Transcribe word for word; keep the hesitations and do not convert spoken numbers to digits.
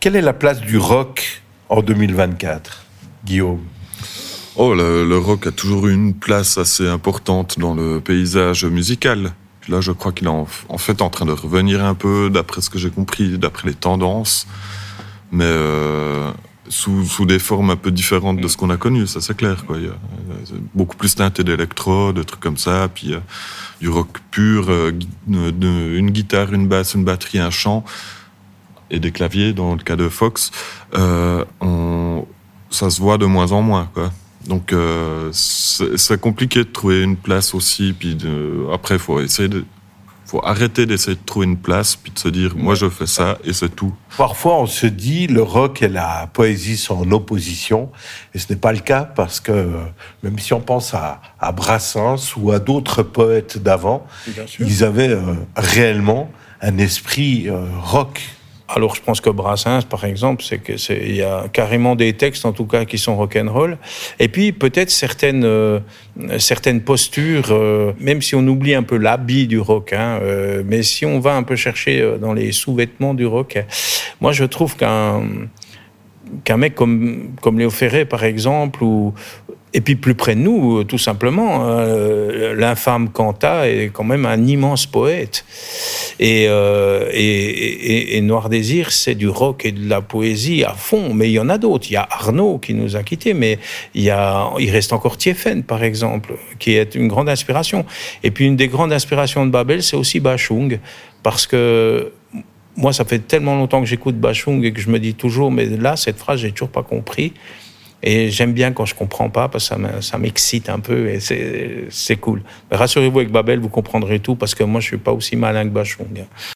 Quelle est la place du rock en deux mille vingt-quatre, Guillaume ? Oh, le, le rock a toujours eu une place assez importante dans le paysage musical. Là, je crois qu'il est en, en fait en train de revenir un peu, d'après ce que j'ai compris, d'après les tendances, mais euh, sous, sous des formes un peu différentes de ce qu'on a connu, ça c'est clair, quoi. Il y a, il y a beaucoup plus teinté d'électro, de trucs comme ça, puis euh, du rock pur, euh, de, une guitare, une basse, une batterie, un chant, et des claviers, dans le cas de Fox, euh, on, ça se voit de moins en moins, quoi. Donc euh, c'est, c'est compliqué de trouver une place aussi, puis de, après il faut essayer de, faut arrêter d'essayer de trouver une place, puis de se dire moi je fais ça et c'est tout. Parfois on se dit le rock et la poésie sont en opposition, et ce n'est pas le cas parce que même si on pense à, à Brassens ou à d'autres poètes d'avant, ils avaient euh, réellement un esprit euh, rock. Alors, je pense que Brassens, par exemple, c'est que c'est, il y a carrément des textes, en tout cas, qui sont rock'n'roll. Et puis, peut-être certaines, euh, certaines postures, euh, même si on oublie un peu l'habit du rock, hein, euh, mais si on va un peu chercher dans les sous-vêtements du rock, moi, je trouve qu'un, qu'un mec comme, comme Léo Ferré, par exemple, ou, et puis plus près de nous, tout simplement, euh, l'infâme Cantat est quand même un immense poète. Et, euh, et, et, et Noir Désir, c'est du rock et de la poésie à fond. Mais il y en a d'autres. Il y a Arnaud qui nous a quittés, mais il, y a, il reste encore Thieffen, par exemple, qui est une grande inspiration. Et puis une des grandes inspirations de Babel, c'est aussi Bachung, parce que moi, ça fait tellement longtemps que j'écoute Bachung et que je me dis toujours, mais là, cette phrase, j'ai toujours pas compris. Et j'aime bien quand je comprends pas, parce que ça, ça m'excite un peu et c'est, c'est cool. Mais rassurez-vous, avec Babel, vous comprendrez tout, parce que moi, je suis pas aussi malin que Bachung.